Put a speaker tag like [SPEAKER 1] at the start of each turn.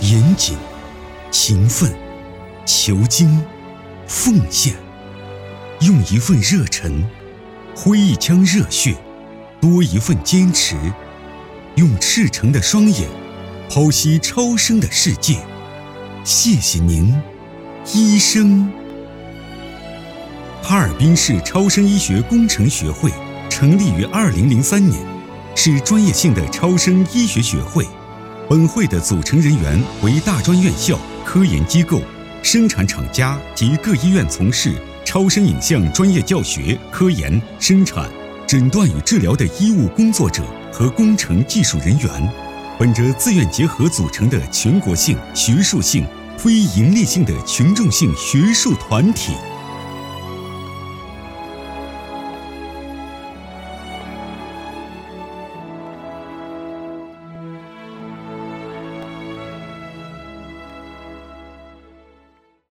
[SPEAKER 1] 严谨、勤奋、求精、奉献，用一份热忱，挥一腔热血，多一份坚持，用赤诚的双眼剖析超生的世界。谢谢您，医生。哈尔滨市超声医学工程学会成立于2003年，是专业性的超声医学学会。本会的组成人员为大专院校、科研机构、生产厂家及各医院从事超声影像专业教学、科研、生产、诊断与治疗的医务工作者和工程技术人员，本着自愿结合组成的全国性、学术性、非营利性的群众性学术团体。